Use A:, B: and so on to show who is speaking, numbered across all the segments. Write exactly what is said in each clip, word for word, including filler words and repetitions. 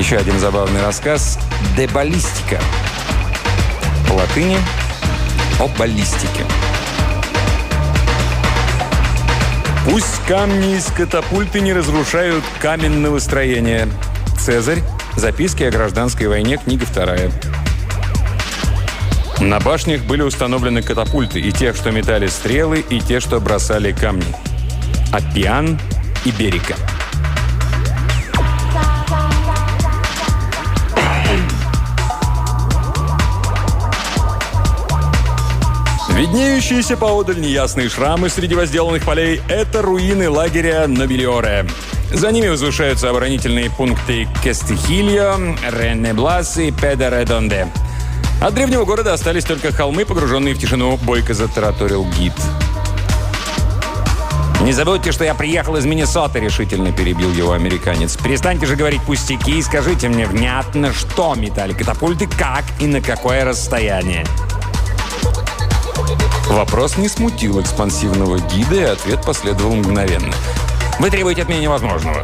A: Еще один забавный рассказ «De ballistica». По латыни «О баллистике». Пусть камни из катапульты не разрушают каменного строения. Цезарь. Записки о гражданской войне. Книга вторая. На башнях были установлены катапульты. И тех, что метали стрелы, и те, что бросали камни. Аппиан и Берика. Виднеющиеся поодаль неясные шрамы среди возделанных полей – это руины лагеря Нобелиоре. За ними возвышаются оборонительные пункты Кестихильо, Ренеблас и Педередонде. От древнего города остались только холмы, погруженные в тишину, бойко затараторил гид. «Не забудьте, что я приехал из Миннесоты», — решительно перебил его американец. «Перестаньте же говорить пустяки и скажите мне внятно, что метали катапульты, как и на какое расстояние». Вопрос не смутил экспансивного гида, и ответ последовал мгновенно. «Вы требуете от меня невозможного.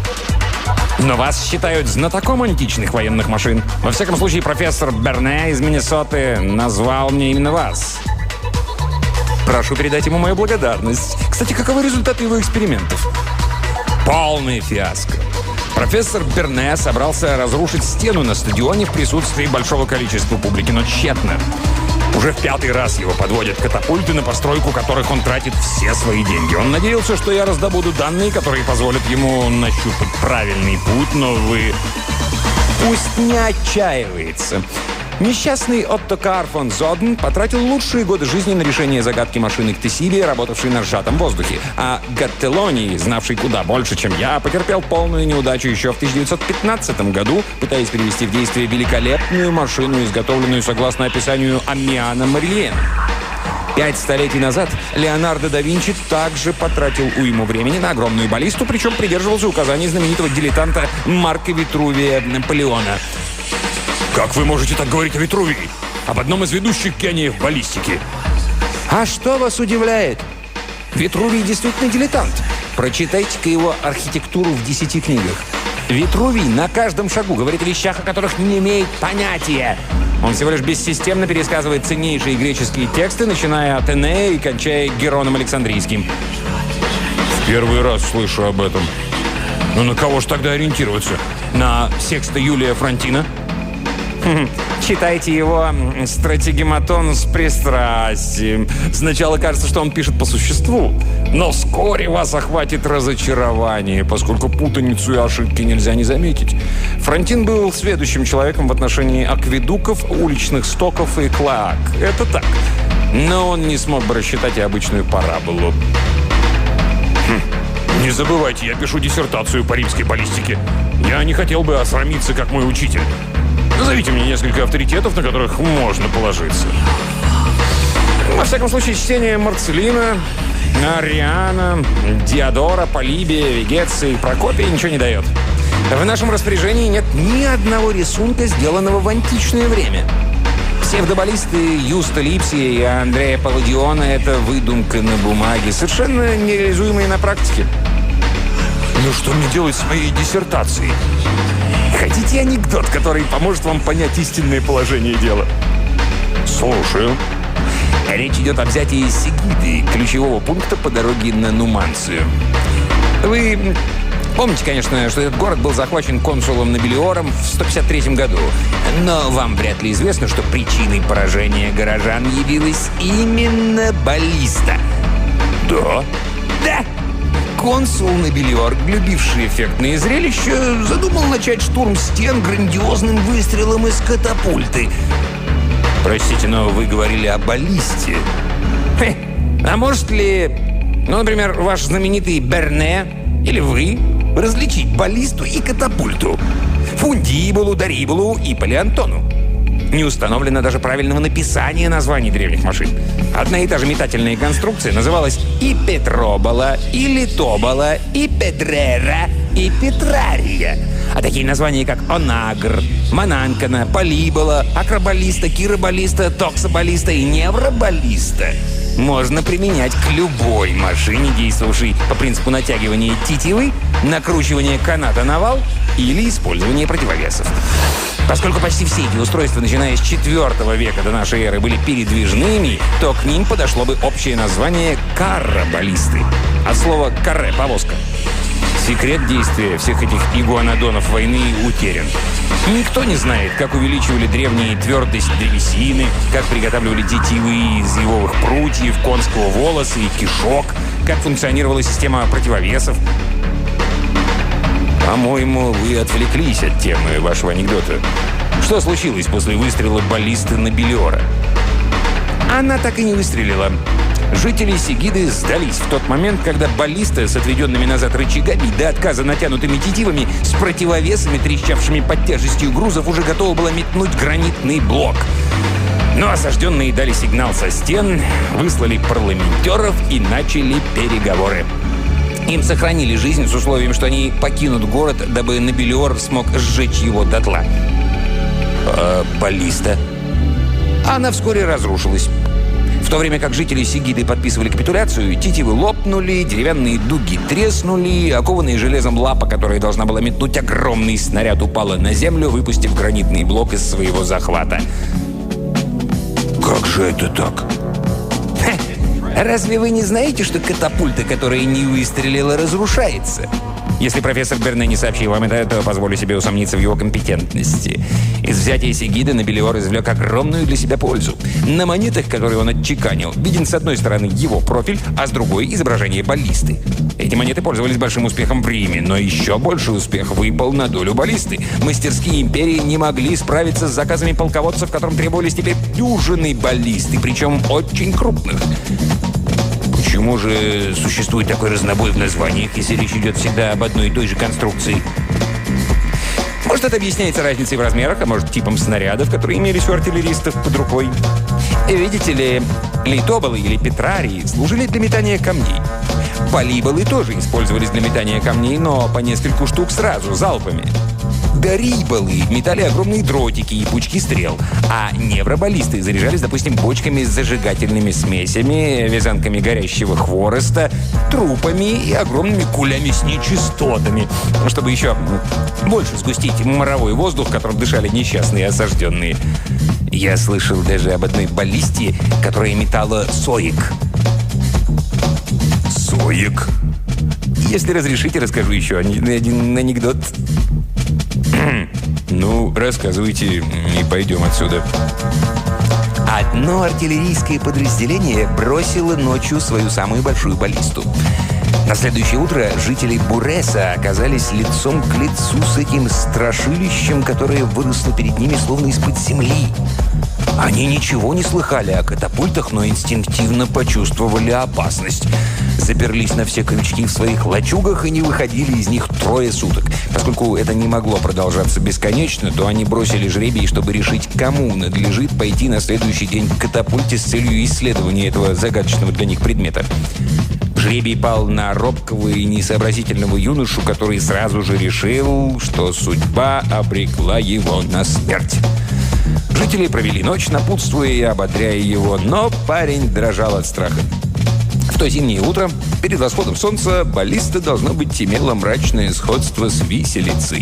A: Но вас считают знатоком античных военных машин. Во всяком случае, профессор Берне из Миннесоты назвал мне именно вас. Прошу передать ему мою благодарность. Кстати, каковы результаты его экспериментов?» Полный фиаско. Профессор Берне собрался разрушить стену на стадионе в присутствии большого количества публики, но тщетно. Уже в пятый раз его подводят катапульты, на постройку которых он тратит все свои деньги. Он надеялся, что я раздобуду данные, которые позволят ему нащупать правильный путь, но вы... Пусть не отчаивается. Несчастный Оттокар фон Зоден потратил лучшие годы жизни на решение загадки машины Ктесибия, работавшей на сжатом воздухе. А Гаттелоний, знавший куда больше, чем я, потерпел полную неудачу еще в тысяча девятьсот пятнадцатом году, пытаясь привести в действие великолепную машину, изготовленную согласно описанию Аммиана Морильена. Пять столетий назад Леонардо да Винчи также потратил уйму времени на огромную баллисту, причем придерживался указаний знаменитого дилетанта Марка Витрувия Наполеона. «Как вы можете так говорить о Витрувии? Об одном из ведущих гениев баллистики?» «А что вас удивляет? Витрувий действительно дилетант. Прочитайте-ка его архитектуру в десяти книгах. Витрувий на каждом шагу говорит о вещах, о которых не имеет понятия. Он всего лишь бессистемно пересказывает ценнейшие греческие тексты, начиная от Энея и кончая Героном Александрийским». «В первый раз слышу об этом. Но на кого же тогда ориентироваться? На Секста Юлия Фронтина?» Читайте его «Стратегематон с пристрастием». Сначала кажется, что он пишет по существу, но вскоре вас охватит разочарование, поскольку путаницу и ошибки нельзя не заметить. Фронтин был сведущим человеком в отношении акведуков, уличных стоков и клоак. Это так. Но он не смог бы рассчитать и обычную параболу. Хм. Не забывайте, я пишу диссертацию по римской баллистике. Я не хотел бы осрамиться, как мой учитель. Назовите мне несколько авторитетов, на которых можно положиться. Во всяком случае, чтение Марцелина, Ариана, Диодора, Полибия, Вегеции и Прокопия ничего не дает. В нашем распоряжении нет ни одного рисунка, сделанного в античное время. Псевдобаллисты Юста Липсия и Андрея Палладиона — это выдумка на бумаге, совершенно нереализуемые на практике. Ну что мне делать с моей диссертацией? Хотите анекдот, который поможет вам понять истинное положение дела? Слушаю. Речь идет о взятии Сигиды, ключевого пункта по дороге на Нуманцию. Вы помните, конечно, что этот город был захвачен консулом Нобелиором в сто пятьдесят третьем году. Но вам вряд ли известно, что причиной поражения горожан явилась именно баллиста. Да? Да! Консул Нобелиор, любивший эффектные зрелища, задумал начать штурм стен грандиозным выстрелом из катапульты. Простите, но вы говорили о баллисте. Хе. А может ли, ну, например, ваш знаменитый Берне или вы различить баллисту и катапульту? Фундибулу, Дарибулу и Палеонтону? Не установлено даже правильного написания названий древних машин. Одна и та же метательная конструкция называлась и Петробола, и Литобола, и Педрера, и Петрария. А такие названия, как Онагр, Мананкана, Полибола, Акробаллиста, Киробаллиста, Токсобаллиста и Невробаллиста можно применять к любой машине, действовавшей по принципу натягивания тетивы, накручивания каната на вал или использования противовесов. Поскольку почти все эти устройства, начиная с четвёртого века до нашей эры, были передвижными, то к ним подошло бы общее название «карро-баллисты». От слова «карре» — повозка. Секрет действия всех этих игуанодонов войны утерян. Никто не знает, как увеличивали древние твердость древесины, как приготавливали тетивы из еловых прутьев, конского волоса и кишок, как функционировала система противовесов. По-моему, вы отвлеклись от темы вашего анекдота. Что случилось после выстрела баллисты на Белиора? Она так и не выстрелила. Жители Сегиды сдались в тот момент, когда баллиста с отведенными назад рычагами до отказа натянутыми тетивами с противовесами, трещавшими под тяжестью грузов, уже готова была метнуть гранитный блок. Но осажденные дали сигнал со стен, выслали парламентеров и начали переговоры. Им сохранили жизнь с условием, что они покинут город, дабы Набелиор смог сжечь его дотла. А баллиста? Она вскоре разрушилась. В то время как жители Сегиды подписывали капитуляцию, тетивы лопнули, деревянные дуги треснули, окованные железом лапа, которая должна была метнуть огромный снаряд, упала на землю, выпустив гранитный блок из своего захвата. Как же это так? Разве вы не знаете, что катапульта, которая не выстрелила, разрушается? Если профессор Берне не сообщил вам это, то позволю себе усомниться в его компетентности. Из взятия Сегиды Набелиор извлек огромную для себя пользу. На монетах, которые он отчеканил, виден с одной стороны его профиль, а с другой — изображение баллисты. Эти монеты пользовались большим успехом в Риме, но еще больший успех выпал на долю баллисты. Мастерские империи не могли справиться с заказами полководцев, которым требовались теперь дюжины баллисты, причем очень крупных. Почему же существует такой разнобой в названиях, если речь идет всегда об одной и той же конструкции? Может, это объясняется разницей в размерах, а может, типом снарядов, которые имелись у артиллеристов под рукой. Видите ли, литоболы или петрарии служили для метания камней. Полиболы тоже использовались для метания камней, но по нескольку штук сразу, залпами. Дариболы метали огромные дротики и пучки стрел, а невробаллисты заряжались, допустим, бочками с зажигательными смесями, вязанками горящего хвороста, трупами и огромными кулями с нечистотами, чтобы еще больше сгустить моровой воздух, которым дышали несчастные осажденные. Я слышал даже об одной баллисте, которая метала соек. Соек? Если разрешите, расскажу еще один анекдот. Ну, рассказывайте и пойдем отсюда. Одно артиллерийское подразделение бросило ночью свою самую большую баллисту. На следующее утро жители Буреса оказались лицом к лицу с этим страшилищем, которое выросло перед ними словно из-под земли. Они ничего не слыхали о катапультах, но инстинктивно почувствовали опасность. Заперлись на все крючки в своих лачугах и не выходили из них трое суток. Поскольку это не могло продолжаться бесконечно, то они бросили жребий, чтобы решить, кому надлежит пойти на следующий день к катапульте с целью исследования этого загадочного для них предмета. Жребий пал на робкого и несообразительного юношу, который сразу же решил, что судьба обрекла его на смерть. Жители провели ночь, напутствуя и ободряя его, но парень дрожал от страха. В то зимнее утро, перед восходом солнца, баллиста, должно быть, имела мрачное сходство с виселицей.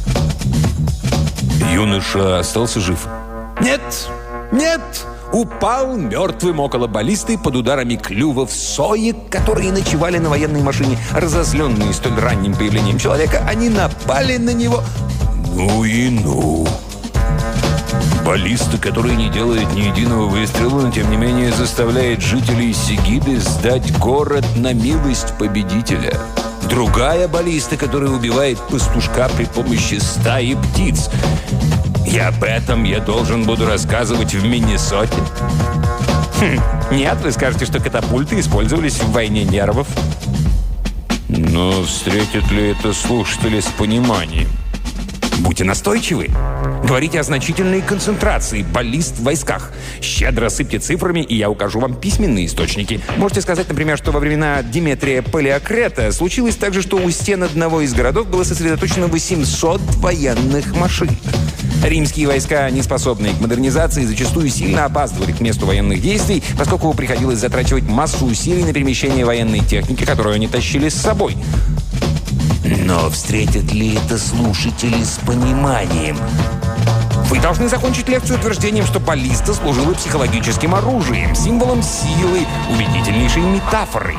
A: Юноша остался жив. Нет, нет! Упал мертвым около баллисты под ударами клювов соек, которые ночевали на военной машине. Разозленные столь ранним появлением человека, они напали на него. Ну и ну! Баллиста, которая не делает ни единого выстрела, но тем не менее заставляет жителей Сегиды сдать город на милость победителя. Другая баллиста, которая убивает пастушка при помощи стаи птиц. И об этом я должен буду рассказывать в Миннесоте? Хм, нет, вы скажете, что катапульты использовались в войне нервов. Но встретят ли это слушатели с пониманием? Будьте настойчивы. Говорите о значительной концентрации баллист в войсках. Щедро сыпьте цифрами, и я укажу вам письменные источники. Можете сказать, например, что во времена Диметрия Полиокрета случилось также, что у стен одного из городов было сосредоточено восемьсот военных машин. Римские войска, не способные к модернизации, зачастую сильно опаздывали к месту военных действий, поскольку приходилось затрачивать массу усилий на перемещение военной техники, которую они тащили с собой.
B: Но встретят ли это слушатели с пониманием?
A: Вы должны закончить лекцию утверждением, что баллиста служила психологическим оружием, символом силы, убедительнейшей метафорой.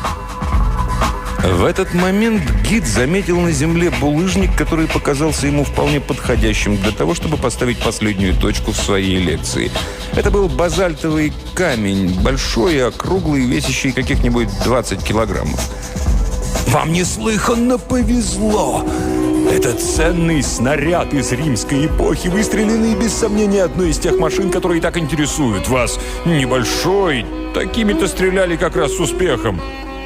C: В этот момент гид заметил на земле булыжник, который показался ему вполне подходящим для того, чтобы поставить последнюю точку в своей лекции. Это был базальтовый камень, большой и округлый, весящий каких-нибудь двадцать килограммов.
A: «Вам неслыханно повезло! Это ценный снаряд из римской эпохи, выстреленный, без сомнения, одной из тех машин, которые так интересуют вас. Небольшой, такими-то стреляли как раз с успехом».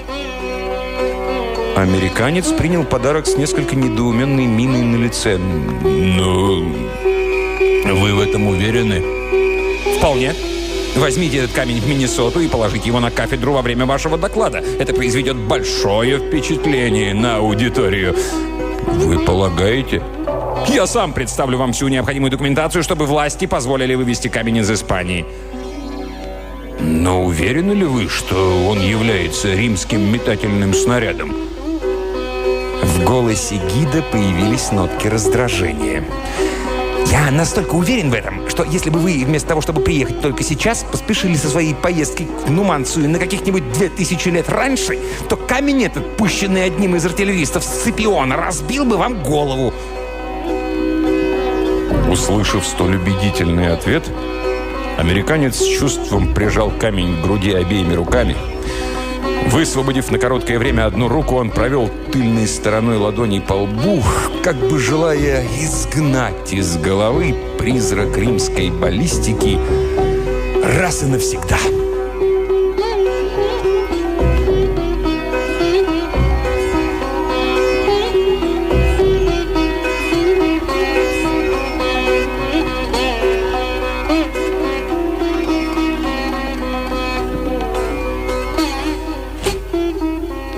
C: Американец принял подарок с несколько недоуменной миной на лице.
A: «Ну, вы в этом уверены?» «Вполне. Возьмите этот камень в Миннесоту и положите его на кафедру во время вашего доклада. Это произведет большое впечатление на аудиторию».
C: «Вы полагаете?»
A: «Я сам представлю вам всю необходимую документацию, чтобы власти позволили вывести камень из Испании».
C: «Но уверены ли вы, что он является римским метательным снарядом?»
A: В голосе гида появились нотки раздражения. «Я настолько уверен в этом, что если бы вы, вместо того, чтобы приехать только сейчас, поспешили со своей поездкой к Нуманцию на каких-нибудь две тысячи лет раньше, то камень этот, пущенный одним из артиллеристов Сципиона, разбил бы вам голову».
C: Услышав столь убедительный ответ, американец с чувством прижал камень к груди обеими руками. Высвободив на короткое время одну руку, он провел тыльной стороной ладони по лбу, как бы желая изгнать из головы призрак римской баллистики раз и навсегда.